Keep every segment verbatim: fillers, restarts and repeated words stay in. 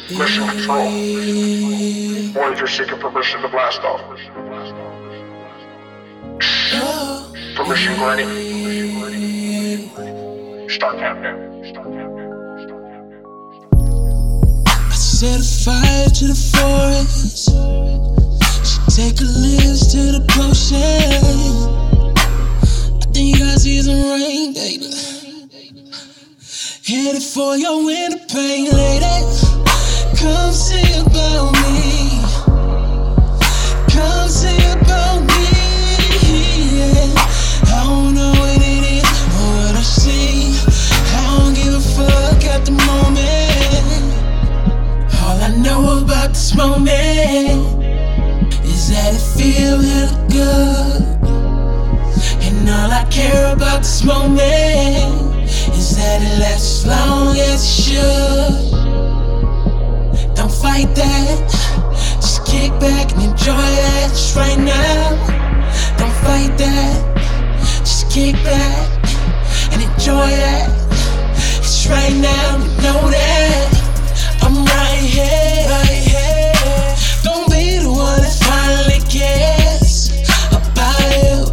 Mission control. Voyager seeking permission to blast off. Permission granted. Start countdown. Start countdown. Start countdown. I set a fire to the forest. She take her lips to the potion. I think I see some rain, baby. Headed for your winter pain, lady. Come see about me. Come see about me. Yeah. I don't know what it is or what I see. I don't give a fuck at the moment. All I know about this moment is that it feels hella good. And all I care about this moment is that it lasts as long as it should. Don't fight that, just kick back and enjoy that just right now. Don't fight that, just kick back and enjoy that. It's right now, you know that I'm right here, right here. Don't be the one that finally cares about you,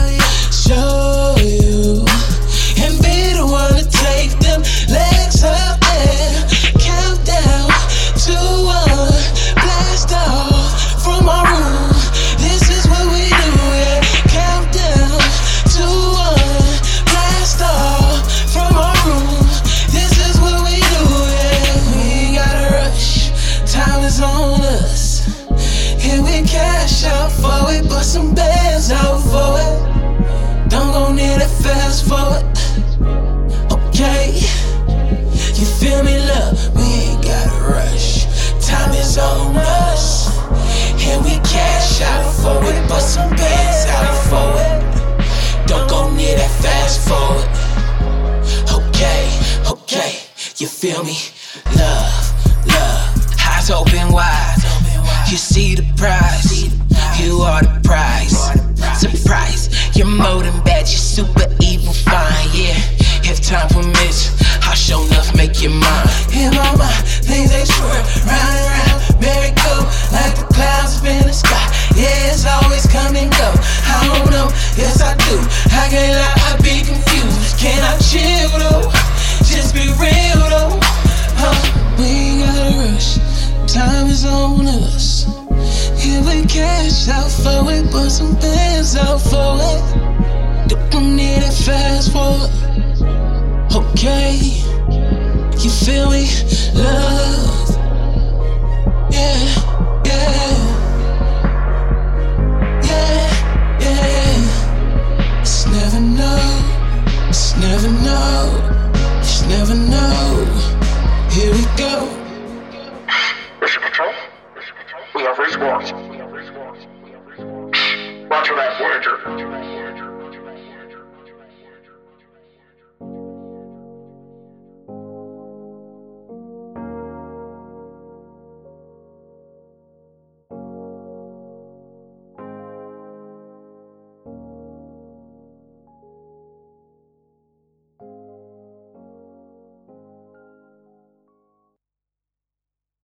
show you, and be the one to take them legs up there. Count down to one, blast off from our room. This is what we do, yeah. Count down to one, blast off from our room. This is what we do, yeah. We ain't gotta rush, time is on us. And we cash out for it, but some bands out for it. Don't go near that fast forward, okay? You feel me, love? We ain't gotta rush, time is on us. And we cash out for it, but some bands out for it. Don't go near that fast forward, okay, okay? You feel me? Love, love, eyes open wide. You see the prize, you are the prize. Surprise, you're more than bad, you're super evil, fine, yeah. If time permits, I'll show enough make you mine. In my mind, things they swirl round and round, merry-go, like the clouds up in the sky. Yeah, it's always come and go. I don't know, yes I do. I can't lie, I be confused. Can I chill though? Just be real though. Huh? We ain't gotta rush, time is on us. Yeah, we cash out for it, but some bands out for it. Don't need it fast forward, okay? You feel me? Love, yeah, yeah, yeah, yeah. It's never know, it's never know.